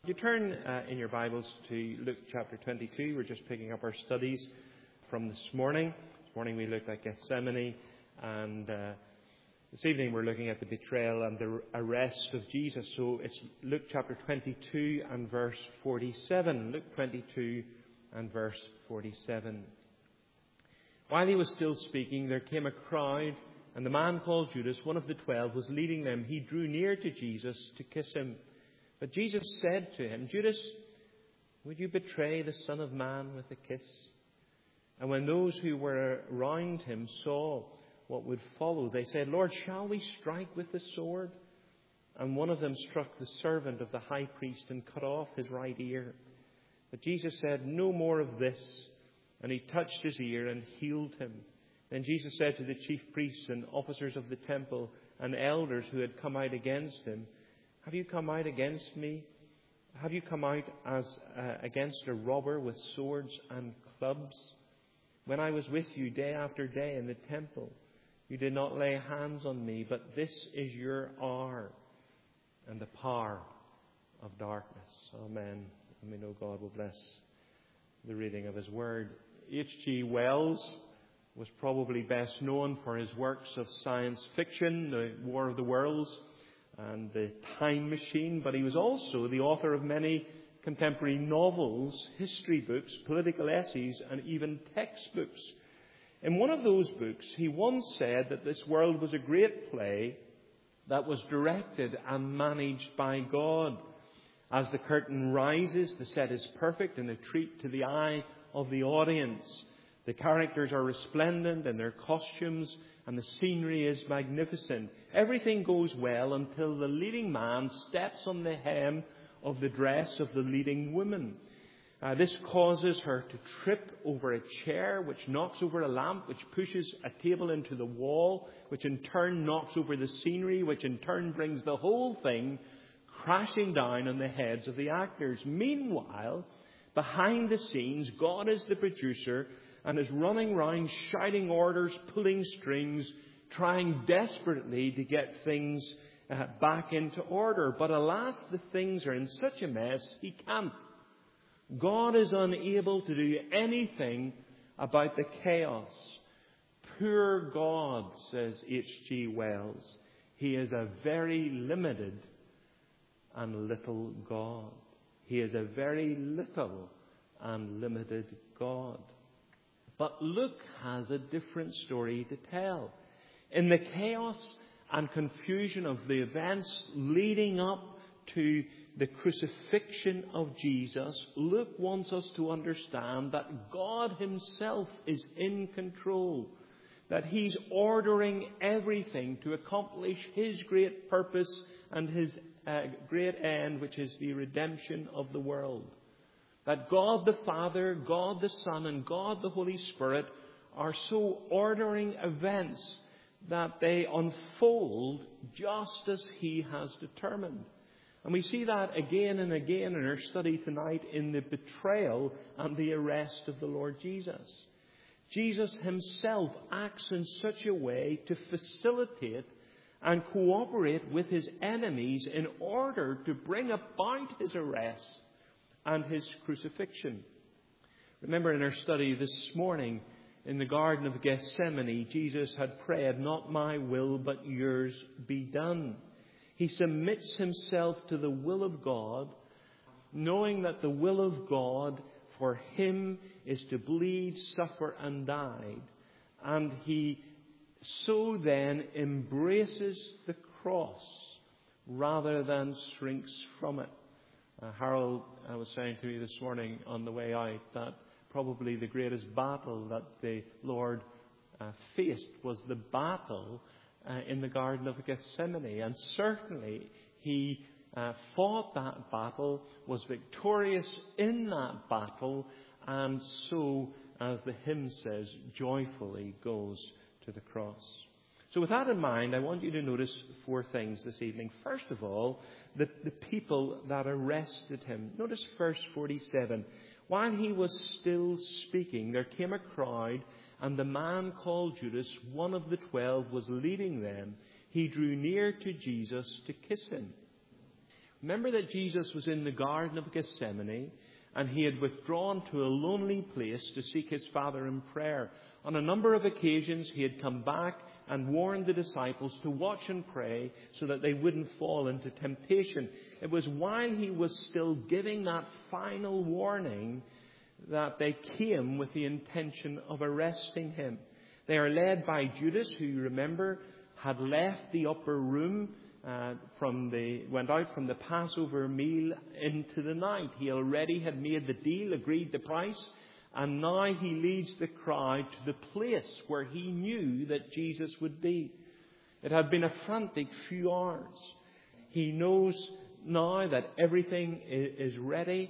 You turn in your Bibles to Luke chapter 22. We're just picking up our studies from this morning. This morning we looked at Gethsemane, and this evening we're looking at the betrayal and the arrest of Jesus. So it's Luke chapter 22 and verse 47. Luke 22 and verse 47. While he was still speaking, there came a crowd, and the man called Judas, one of the 12, was leading them. He drew near to Jesus to kiss him. But Jesus said to him, "Judas, would you betray the Son of Man with a kiss?" And when those who were around him saw what would follow, they said, "Lord, shall we strike with the sword?" And one of them struck the servant of the high priest and cut off his right ear. But Jesus said, "No more of this." And he touched his ear and healed him. Then Jesus said to the chief priests and officers of the temple and elders who had come out against him, "Have you come out against me? Have you come out as against a robber with swords and clubs? When I was with you day after day in the temple, you did not lay hands on me, but this is your hour and the power of darkness." Amen. And we know God will bless the reading of His Word. H.G. Wells was probably best known for his works of science fiction, The War of the Worlds and The Time Machine, but he was also the author of many contemporary novels, history books, political essays, and even textbooks. In one of those books, he once said that this world was a great play that was directed and managed by God. As the curtain rises, the set is perfect and a treat to the eye of the audience. The characters are resplendent in their costumes, and the scenery is magnificent. Everything goes well until the leading man steps on the hem of the dress of the leading woman. This causes her to trip over a chair, which knocks over a lamp, which pushes a table into the wall, which in turn knocks over the scenery, which in turn brings the whole thing crashing down on the heads of the actors. Meanwhile, behind the scenes, God is the producer and is running round shouting orders, pulling strings, trying desperately to get things back into order. But alas, the things are in such a mess, He can't. God is unable to do anything about the chaos. Poor God, says H.G. Wells. He is a very limited and little God. He is a very little and limited God. But Luke has a different story to tell. In the chaos and confusion of the events leading up to the crucifixion of Jesus, Luke wants us to understand that God Himself is in control, that He's ordering everything to accomplish His great purpose and His great end, which is the redemption of the world. That God the Father, God the Son, and God the Holy Spirit are so ordering events that they unfold just as He has determined. And we see that again and again in our study tonight in the betrayal and the arrest of the Lord Jesus. Jesus Himself acts in such a way to facilitate and cooperate with His enemies in order to bring about His arrest and His crucifixion. Remember in our study this morning in the Garden of Gethsemane, Jesus had prayed, "Not my will, but yours be done." He submits Himself to the will of God, knowing that the will of God for Him is to bleed, suffer, and die. And He so then embraces the cross rather than shrinks from it. Harold was saying to me this morning on the way out that probably the greatest battle that the Lord faced was the battle in the Garden of Gethsemane. And certainly He fought that battle, was victorious in that battle, and so, as the hymn says, joyfully goes to the cross. So with that in mind, I want you to notice four things this evening. First of all, the people that arrested Him. Notice verse 47. While He was still speaking, there came a crowd, and the man called Judas, one of the 12, was leading them. He drew near to Jesus to kiss Him. Remember that Jesus was in the Garden of Gethsemane, and he had withdrawn to a lonely place to seek his Father in prayer. On a number of occasions, he had come back and warned the disciples to watch and pray so that they wouldn't fall into temptation. It was while he was still giving that final warning that they came with the intention of arresting him. They are led by Judas, who, you remember, had left the upper room, went out from the Passover meal into the night. He already had made the deal, agreed the price, and now he leads the crowd to the place where he knew that Jesus would be. It had been a frantic few hours. He knows now that everything is ready.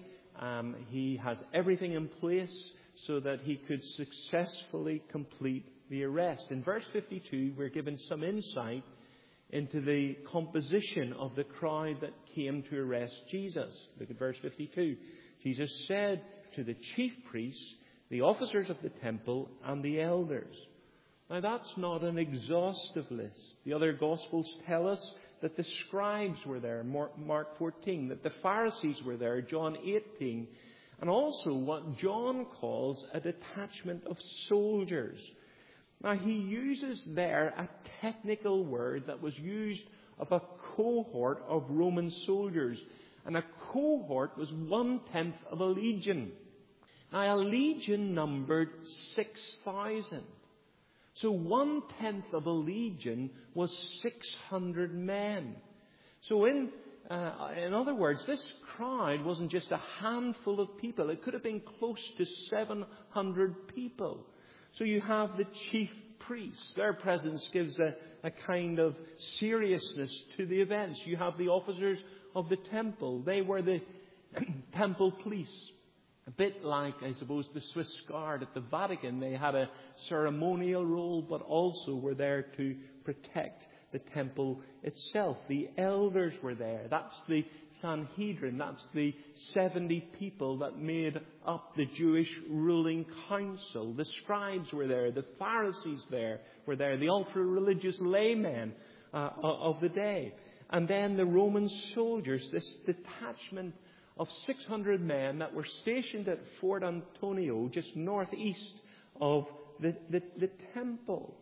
He has everything in place so that he could successfully complete the arrest. In verse 52, we're given some insight into the composition of the crowd that came to arrest Jesus. Look at verse 52. Jesus said to the chief priests, the officers of the temple, and the elders. Now that's not an exhaustive list. The other Gospels tell us that the scribes were there, Mark 14, that the Pharisees were there, John 18, and also what John calls a detachment of soldiers. Now he uses there a technical word that was used of a cohort of Roman soldiers. And a cohort was 1/10 of a legion. Now a legion numbered 6,000. So 1/10 of a legion was 600 men. So in other words, this crowd wasn't just a handful of people. It could have been close to 700 people. So you have the chief priests. Their presence gives a kind of seriousness to the events. You have the officers of the temple. They were the temple police. A bit like, I suppose, the Swiss Guard at the Vatican. They had a ceremonial role, but also were there to protect the temple itself. The elders were there. That's the Sanhedrin. That's the 70 people that made up the Jewish ruling council. The scribes were there. The Pharisees were there. The ultra-religious laymen of the day. And then the Roman soldiers, this detachment of 600 men that were stationed at Fort Antonio, just northeast of the temple.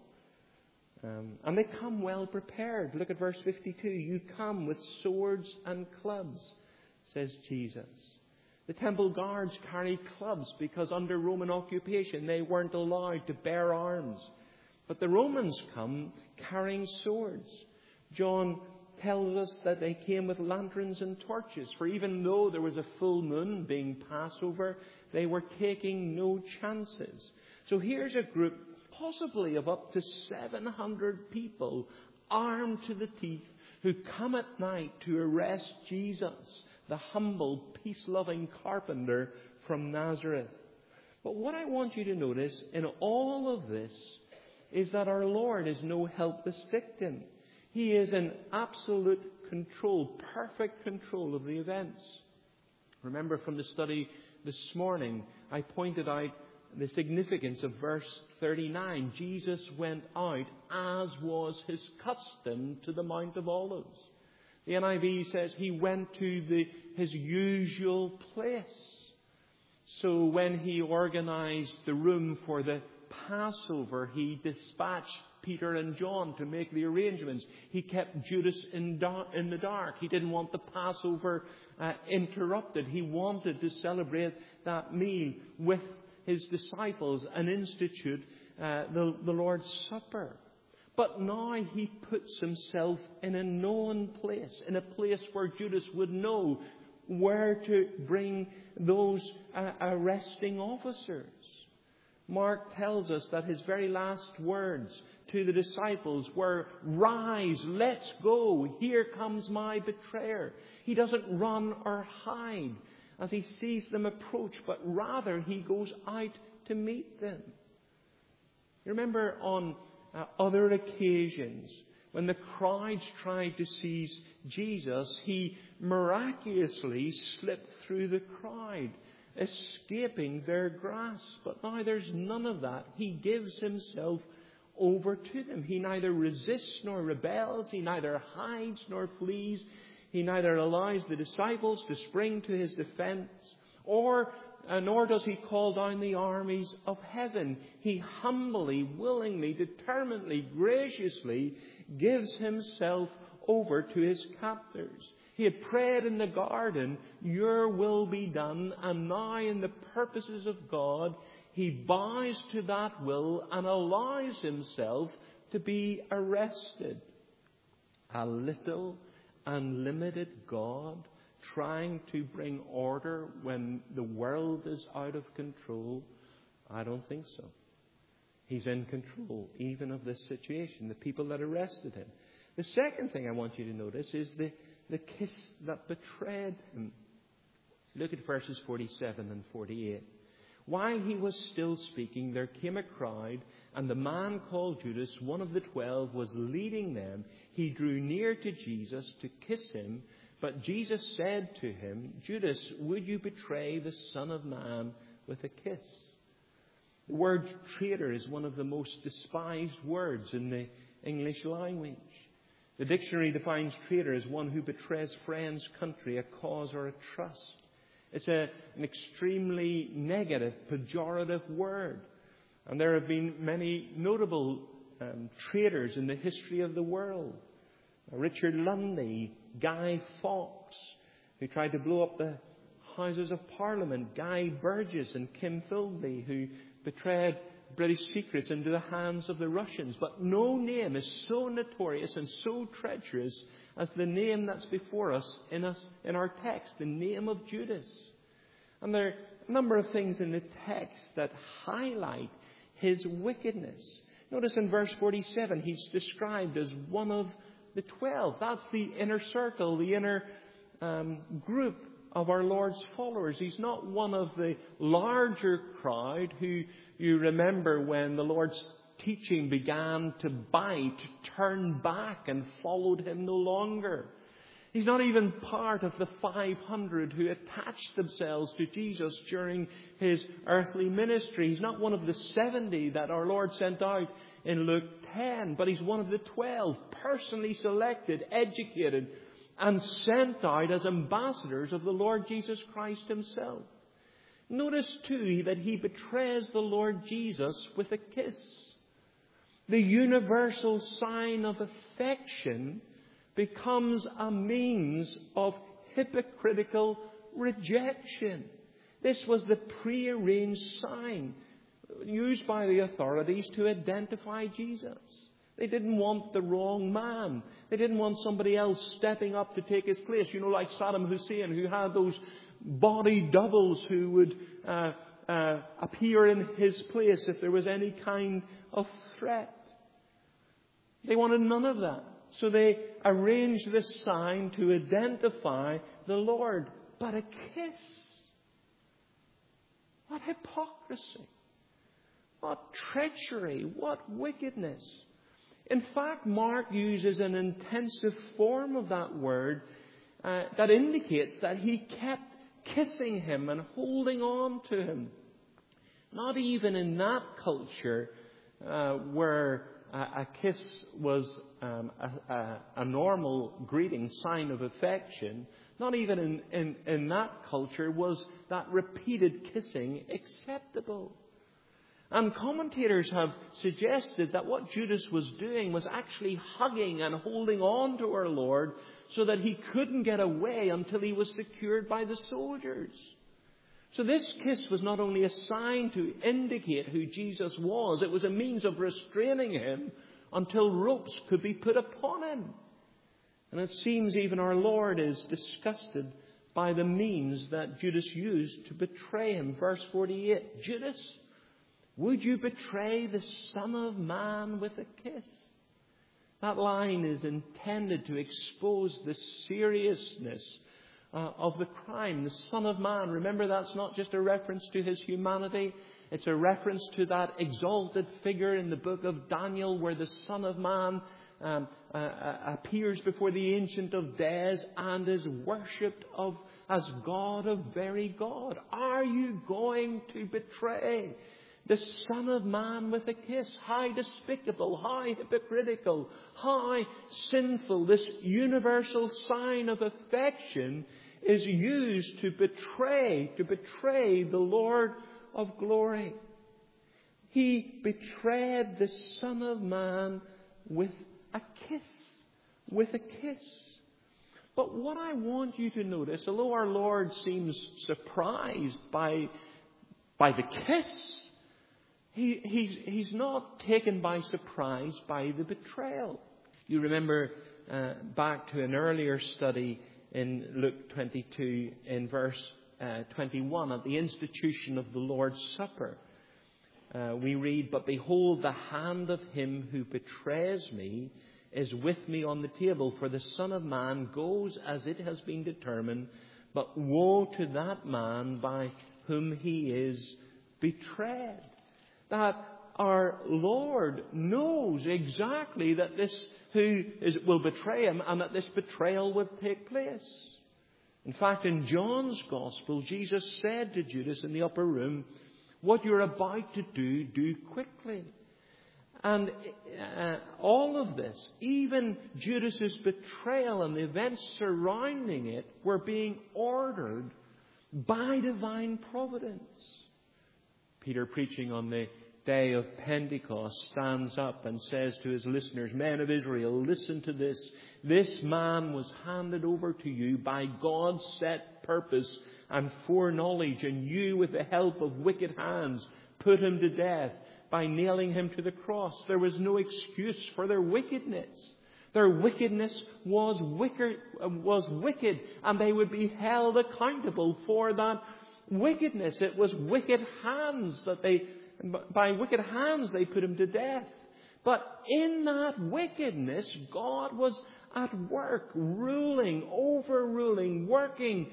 And they come well prepared. Look at verse 52. You come with swords and clubs, says Jesus. The temple guards carry clubs because under Roman occupation they weren't allowed to bear arms. But the Romans come carrying swords. John tells us that they came with lanterns and torches. For even though there was a full moon being Passover, they were taking no chances. So here's a group possibly of up to 700 people armed to the teeth who come at night to arrest Jesus, the humble, peace-loving carpenter from Nazareth. But what I want you to notice in all of this is that our Lord is no helpless victim. He is in absolute control, perfect control of the events. Remember from the study this morning, I pointed out the significance of verse 39. Jesus went out, as was his custom, to the Mount of Olives. The NIV says he went to his usual place. So when he organized the room for the Passover, he dispatched Peter and John to make the arrangements. He kept Judas in the dark. He didn't want the Passover interrupted. He wanted to celebrate that meal with his disciples and institute the Lord's Supper. But now he puts himself in a known place, in a place where Judas would know where to bring those arresting officers. Mark tells us that his very last words to the disciples were, "Rise, let's go. Here comes my betrayer." He doesn't run or hide as he sees them approach, but rather he goes out to meet them. You remember on other occasions when the crowds tried to seize Jesus, he miraculously slipped through the crowd, escaping their grasp. But now there's none of that. He gives himself over to them. He neither resists nor rebels. He neither hides nor flees. He neither allows the disciples to spring to his defense, nor does he call down the armies of heaven. He humbly, willingly, determinedly, graciously gives himself over to his captors. He had prayed in the garden, "Your will be done," and now in the purposes of God, he bows to that will and allows himself to be arrested. A little unlimited God trying to bring order when the world is out of control? I don't think so. He's in control even of this situation, the people that arrested him. The second thing I want you to notice is the kiss that betrayed him. Look at verses 47 and 48. While he was still speaking, there came a crowd, and the man called Judas, one of the 12, was leading them. He drew near to Jesus to kiss him, but Jesus said to him, "Judas, would you betray the Son of Man with a kiss?" The word traitor is one of the most despised words in the English language. The dictionary defines traitor as one who betrays friends, country, a cause, or a trust. It's an extremely negative, pejorative word. And there have been many notable traitors in the history of the world. Richard Lundy, Guy Fawkes, who tried to blow up the Houses of Parliament, Guy Burgess and Kim Philby, who betrayed British secrets into the hands of the Russians. But no name is so notorious and so treacherous as the name that's before us in our text, the name of Judas. And there are a number of things in the text that highlight his wickedness. Notice in verse 47, he's described as one of the 12. That's the inner circle, the inner group of our Lord's followers. He's not one of the larger crowd who you remember when the Lord's teaching began to bite, turned back and followed him no longer. He's not even part of the 500 who attached themselves to Jesus during his earthly ministry. He's not one of the 70 that our Lord sent out in Luke 10, but he's one of the 12, personally selected, educated, and sent out as ambassadors of the Lord Jesus Christ himself. Notice too that he betrays the Lord Jesus with a kiss. The universal sign of affection becomes a means of hypocritical rejection. This was the prearranged sign used by the authorities to identify Jesus. They didn't want the wrong man. They didn't want somebody else stepping up to take his place. You know, like Saddam Hussein, who had those body doubles who would appear in his place if there was any kind of threat. They wanted none of that. So they arranged this sign to identify the Lord. But a kiss. What hypocrisy. What treachery. What wickedness. In fact, Mark uses an intensive form of that word that indicates that he kept kissing him and holding on to him. Not even in that culture where a kiss was a normal greeting, sign of affection. Not even in that culture was that repeated kissing acceptable. And commentators have suggested that what Judas was doing was actually hugging and holding on to our Lord so that he couldn't get away until he was secured by the soldiers. So this kiss was not only a sign to indicate who Jesus was, it was a means of restraining him until ropes could be put upon him. And it seems even our Lord is disgusted by the means that Judas used to betray him. Verse 48, Judas, would you betray the Son of Man with a kiss? That line is intended to expose the seriousness of the crime. The Son of Man, remember, that's not just a reference to his humanity. It's a reference to that exalted figure in the book of Daniel where the Son of Man appears before the Ancient of Days and is worshipped as God of very God. Are you going to betray The Son of Man with a kiss. How despicable, how hypocritical, how sinful. This universal sign of affection is used to betray the Lord of glory. He betrayed the Son of Man with a kiss. With a kiss. But what I want you to notice, although our Lord seems surprised by the kiss, He's not taken by surprise by the betrayal. You remember back to an earlier study in Luke 22 in verse 21 at the institution of the Lord's Supper. We read, "But behold, the hand of him who betrays me is with me on the table. For the Son of Man goes as it has been determined, but woe to that man by whom he is betrayed." That our Lord knows exactly that will betray him and that this betrayal would take place. In fact, in John's Gospel, Jesus said to Judas in the upper room, "What you're about to do, do quickly." And all of this, even Judas's betrayal and the events surrounding it, were being ordered by divine providence. Peter, preaching on the day of Pentecost, stands up and says to his listeners, "Men of Israel, listen to this. This man was handed over to you by God's set purpose and foreknowledge, and you, with the help of wicked hands, put him to death by nailing him to the cross." There was no excuse for their wickedness. Their wickedness was wicked, and they would be held accountable for that wickedness. It was wicked hands by wicked hands they put him to death. But in that wickedness, God was at work, overruling, working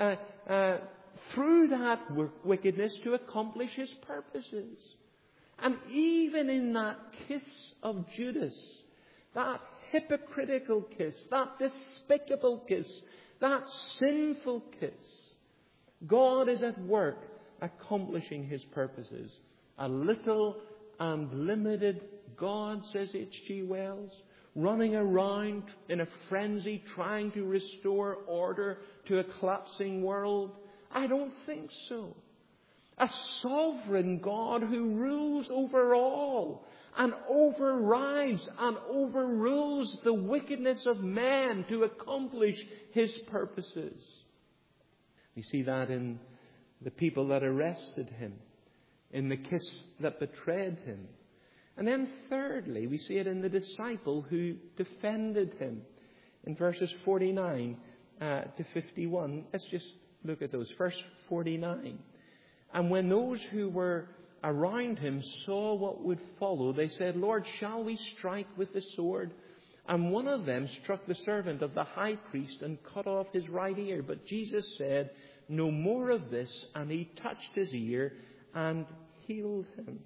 through that wickedness to accomplish his purposes. And even in that kiss of Judas, that hypocritical kiss, that despicable kiss, that sinful kiss, God is at work accomplishing his purposes. A little and limited God, says H.G. Wells, running around in a frenzy trying to restore order to a collapsing world? I don't think so. A sovereign God who rules over all and overrides and overrules the wickedness of man to accomplish his purposes. We see that in the people that arrested him, in the kiss that betrayed him. And then thirdly, we see it in the disciple who defended him. In verses 49 to 51, let's just look at those. Verse 49. "And when those who were around him saw what would follow, they said, 'Lord, shall we strike with the sword?' And one of them struck the servant of the high priest and cut off his right ear. But Jesus said, 'No more of this.' And he touched his ear and healed him."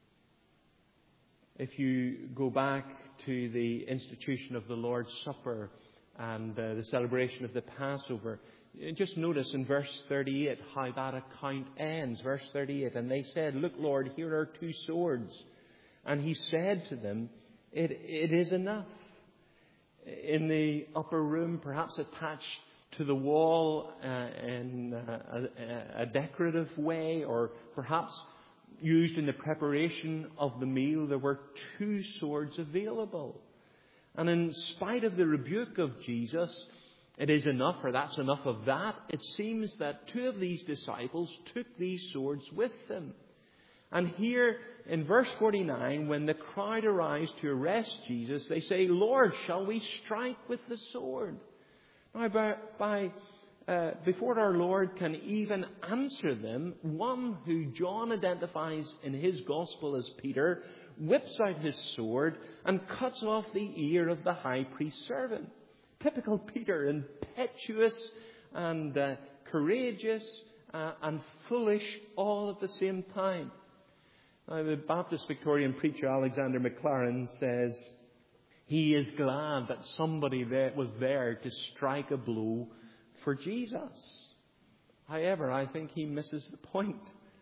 If you go back to the institution of the Lord's Supper and the celebration of the Passover, just notice in verse 38 how that account ends. Verse 38, "And they said, 'Look, Lord, here are 2 swords.' And he said to them, 'It is enough.'" In the upper room, perhaps attached to the wall in a decorative way, or perhaps used in the preparation of the meal, there were 2 swords available. And in spite of the rebuke of Jesus, "It is enough," or "That's enough of that," it seems that 2 of these disciples took these swords with them. And here in verse 49, when the crowd arrives to arrest Jesus, they say, "Lord, shall we strike with the sword?" Now, before our Lord can even answer them, one who John identifies in his Gospel as Peter whips out his sword and cuts off the ear of the high priest's servant. Typical Peter, impetuous and courageous and foolish all at the same time. Now, the Baptist Victorian preacher Alexander MacLaren says he is glad that somebody was there to strike a blow for Jesus. However, I think he misses the point.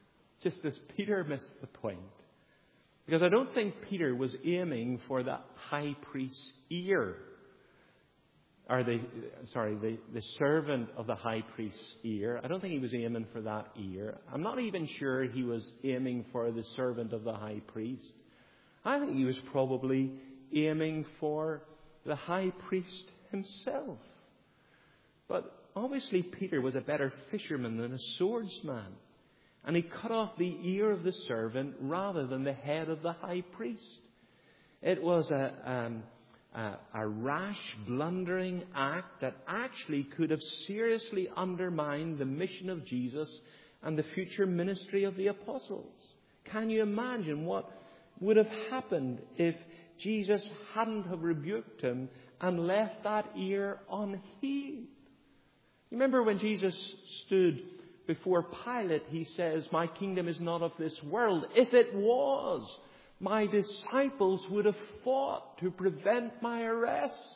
just does Peter miss the point? Because I don't think Peter was aiming for the high priest's ear. Or the servant of the high priest's ear. I don't think he was aiming for that ear. I'm not even sure he was aiming for the servant of the high priest. I think he was probably aiming for the high priest himself. But obviously Peter was a better fisherman than a swordsman. And he cut off the ear of the servant rather than the head of the high priest. It was a rash, blundering act that actually could have seriously undermined the mission of Jesus and the future ministry of the apostles. Can you imagine what would have happened if Jesus hadn't have rebuked him and left that ear unhealed? You remember when Jesus stood before Pilate, he says, "My kingdom is not of this world. If it was, my disciples would have fought to prevent my arrest."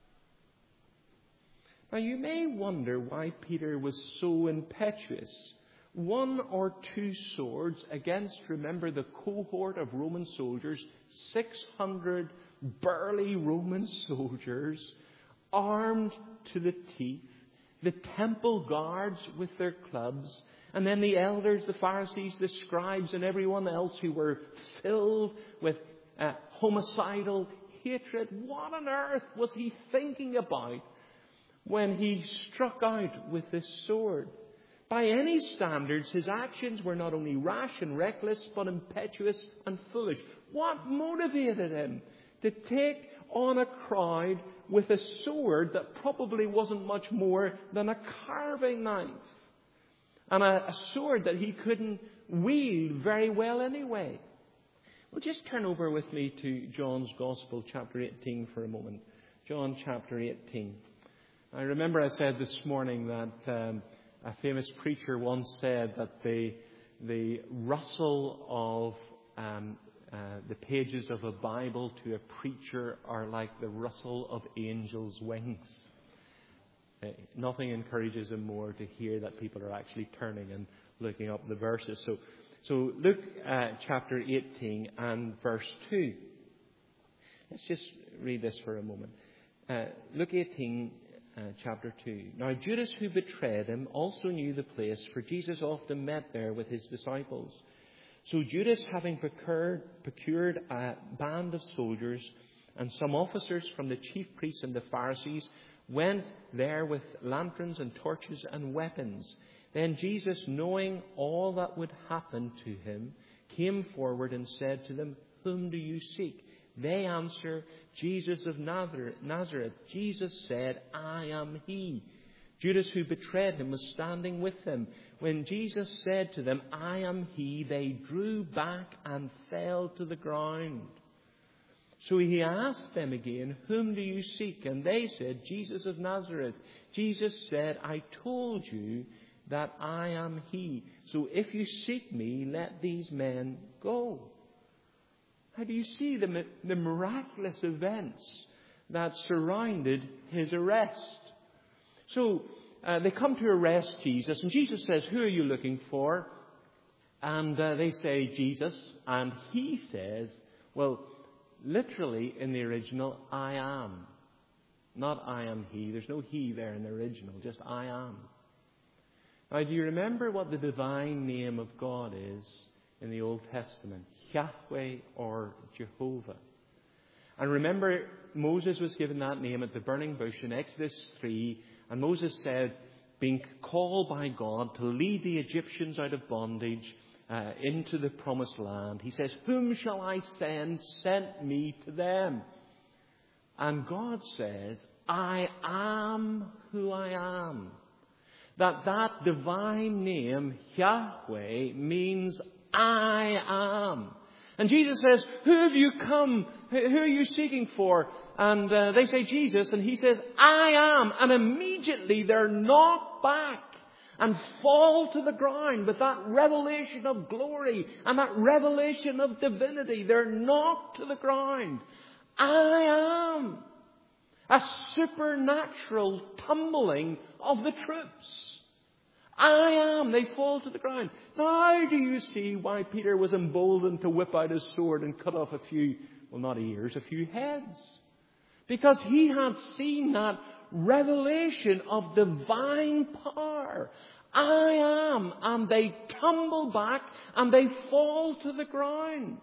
Now you may wonder why Peter was so impetuous. 1 or 2 swords against, remember, the cohort of Roman soldiers, 600 burly Roman soldiers, armed to the teeth, the temple guards with their clubs, and then the elders, the Pharisees, the scribes, and everyone else who were filled with homicidal hatred. What on earth was he thinking about when he struck out with this sword? By any standards, his actions were not only rash and reckless, but impetuous and foolish. What motivated him to take on a crowd with a sword that probably wasn't much more than a carving knife? And a sword that he couldn't wield very well anyway. Well, just turn over with me to John's Gospel, chapter 18 for a moment. John chapter 18. I remember I said this morning that a famous preacher once said that the rustle of the pages of a Bible to a preacher are like the rustle of angels' wings. Nothing encourages him more to hear that people are actually turning and looking up the verses. So look at chapter 18 and verse 2. Let's just read this for a moment. Luke 18, chapter 2. Now Judas, who betrayed him, also knew the place, for Jesus often met there with his disciples. So Judas, having procured a band of soldiers and some officers from the chief priests and the Pharisees, went there with lanterns and torches and weapons. Then Jesus, knowing all that would happen to him, came forward and said to them, "Whom do you seek?" They answer, "Jesus of Nazareth." Jesus said, "I am he." Judas, who betrayed him, was standing with them. When Jesus said to them, "I am he," they drew back and fell to the ground. So he asked them again, "Whom do you seek?" And they said, "Jesus of Nazareth." Jesus said, "I told you that I am he. So if you seek me, let these men go." How do you see the miraculous events that surrounded his arrest? So they come to arrest Jesus, and Jesus says, "Who are you looking for?" And they say, "Jesus." And he says, well, literally in the original, "I am." Not "I am he." There's no he there in the original, just "I am." Now, do you remember what the divine name of God is in the Old Testament? Yahweh or Jehovah. And remember, Moses was given that name at the burning bush in Exodus 3. And Moses said, being called by God to lead the Egyptians out of bondage into the promised land, he says, "Whom shall I send? Send me to them." And God says, "I am who I am." That divine name, Yahweh, means "I am." And Jesus says, "Who have you come? Who are you seeking for?" And they say, "Jesus." And he says, "I am." And immediately they're knocked back and fall to the ground with that revelation of glory and that revelation of divinity. They're knocked to the ground. I am. A supernatural tumbling of the troops. I am. They fall to the ground. Now do you see why Peter was emboldened to whip out his sword and cut off a few, well, not ears, a few heads? Because he had seen that revelation of divine power. I am. And they tumble back and they fall to the ground.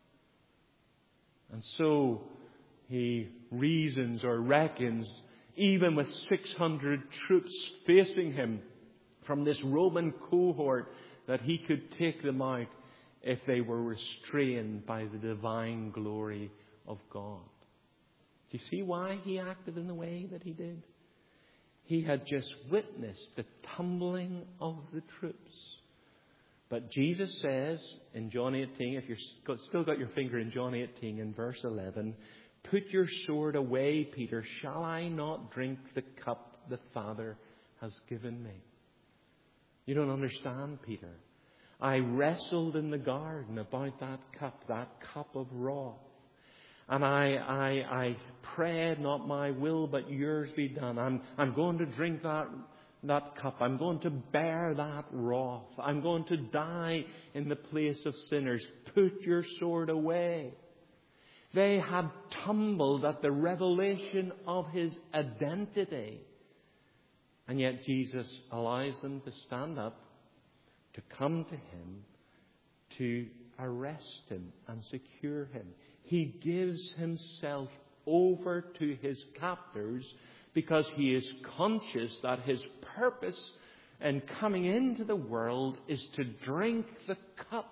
And so he reasons or reckons, even with 600 troops facing him from this Roman cohort, that he could take them out if they were restrained by the divine glory of God. Do you see why he acted in the way that he did? He had just witnessed the tumbling of the troops. But Jesus says in John 18, if you've still got your finger in John 18 in verse 11, "Put your sword away, Peter. Shall I not drink the cup the Father has given me?" You don't understand, Peter. I wrestled in the garden about that cup of wrath. And I prayed, not my will, but yours be done. I'm going to drink that cup. I'm going to bear that wrath. I'm going to die in the place of sinners. Put your sword away. They had tumbled at the revelation of his identity. And yet Jesus allows them to stand up, to come to him, to arrest him and secure him. He gives himself over to his captors because he is conscious that his purpose in coming into the world is to drink the cup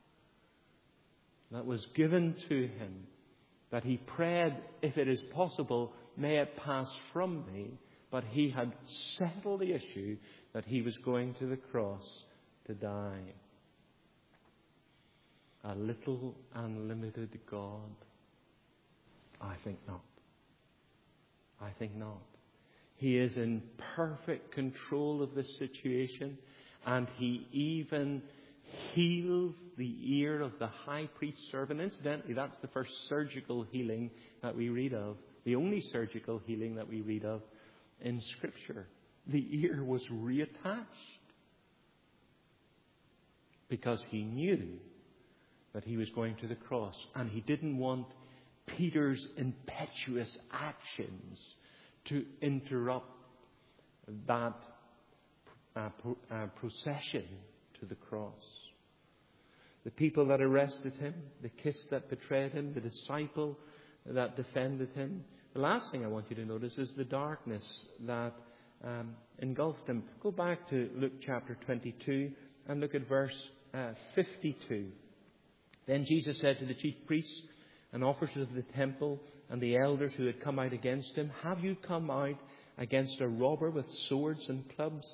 that was given to him, that he prayed, if it is possible, may it pass from me. But he had settled the issue that he was going to the cross to die. A little unlimited God? I think not. I think not. He is in perfect control of this situation, and he even heals the ear of the high priest's servant. Incidentally, that's the first surgical healing that we read of, the only surgical healing that we read of in Scripture. The ear was reattached because he knew that he was going to the cross, and he didn't want Peter's impetuous actions to interrupt that procession to the cross. The people that arrested him, the kiss that betrayed him, the disciple that defended him. The last thing I want you to notice is the darkness that engulfed him. Go back to Luke chapter 22 and look at verse 52. Then Jesus said to the chief priests and officers of the temple and the elders who had come out against him, "Have you come out against a robber with swords and clubs?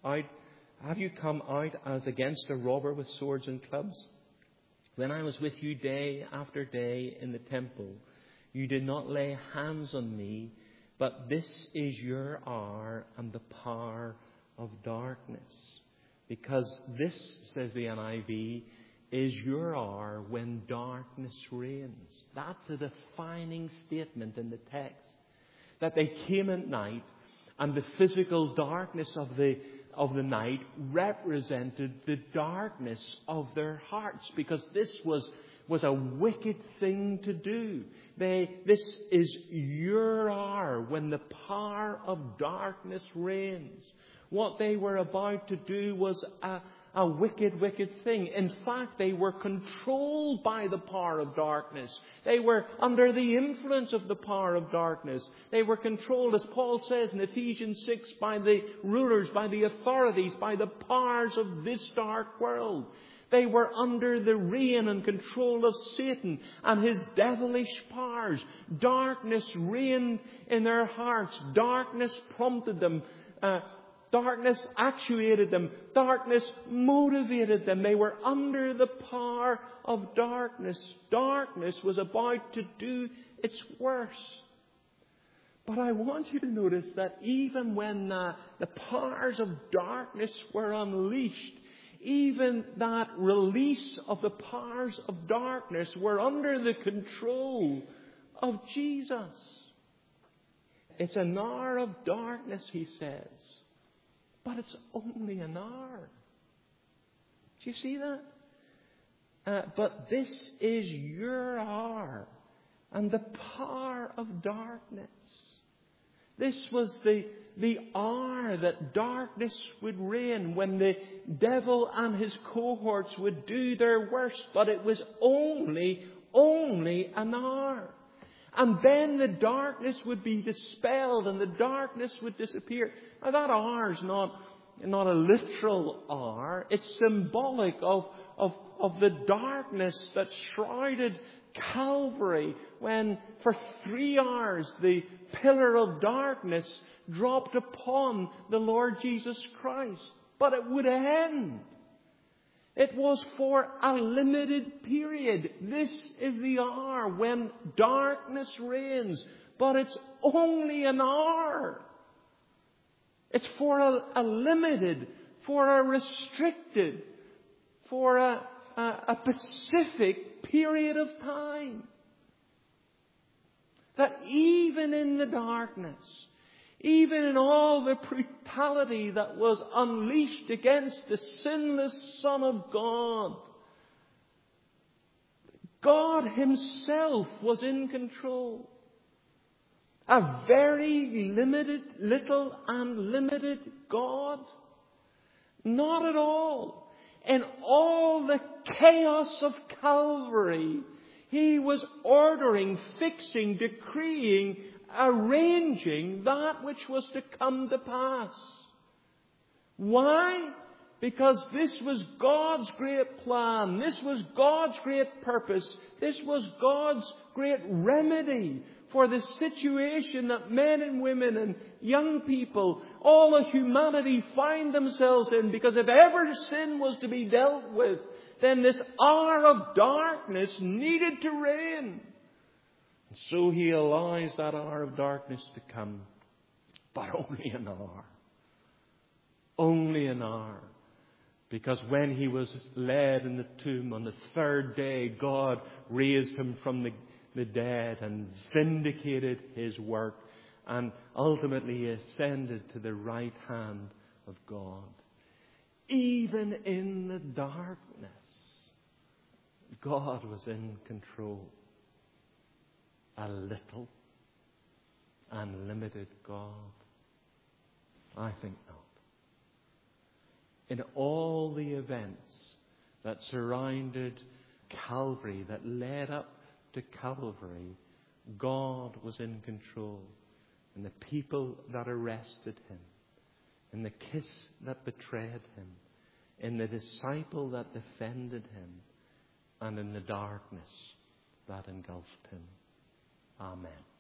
Have you come out as against a robber with swords and clubs? When I was with you day after day in the temple, you did not lay hands on me, but this is your hour and the power of darkness." Because this, says the NIV, is your hour when darkness reigns. That's a defining statement in the text. That they came at night, and the physical darkness of the night represented the darkness of their hearts, because this was a wicked thing to do. This is your hour when the power of darkness reigns. What they were about to do was a wicked, wicked thing. In fact, they were controlled by the power of darkness. They were under the influence of the power of darkness. They were controlled, as Paul says in Ephesians 6, by the rulers, by the authorities, by the powers of this dark world. They were under the reign and control of Satan and his devilish powers. Darkness reigned in their hearts. Darkness prompted them. Darkness actuated them. Darkness motivated them. They were under the power of darkness. Darkness was about to do its worst. But I want you to notice that even when the powers of darkness were unleashed, even that release of the powers of darkness were under the control of Jesus. It's an hour of darkness, he says. But it's only an hour. Do you see that? But this is your hour and the power of darkness. This was the hour that darkness would reign, when the devil and his cohorts would do their worst. But it was only an hour. And then the darkness would be dispelled and the darkness would disappear. Now that hour is not a literal hour. It's symbolic of the darkness that shrouded Calvary, when for 3 hours the pillar of darkness dropped upon the Lord Jesus Christ. But it would end. It was for a limited period. This is the hour when darkness reigns. But it's only an hour. It's for a limited, for a restricted, for a specific period of time. That even in the darkness, even in all the brutality that was unleashed against the sinless Son of God, God Himself was in control. A very little and limited God? Not at all. In all the chaos of Calvary, He was ordering, fixing, decreeing, arranging that which was to come to pass. Why? Because this was God's great plan. This was God's great purpose. This was God's great remedy for the situation that men and women and young people, all of humanity, find themselves in. Because if ever sin was to be dealt with, then this hour of darkness needed to reign. And so He allows that hour of darkness to come. But only an hour. Only an hour. Because when He was laid in the tomb on the 3rd day, God raised Him from the dead and vindicated His work, and ultimately He ascended to the right hand of God. Even in the darkness, God was in control. A little and limited God? I think not. In all the events that surrounded Calvary, that led up to Calvary, God was in control. In the people that arrested Him, in the kiss that betrayed Him, in the disciple that defended Him, and in the darkness that engulfed Him. Amen.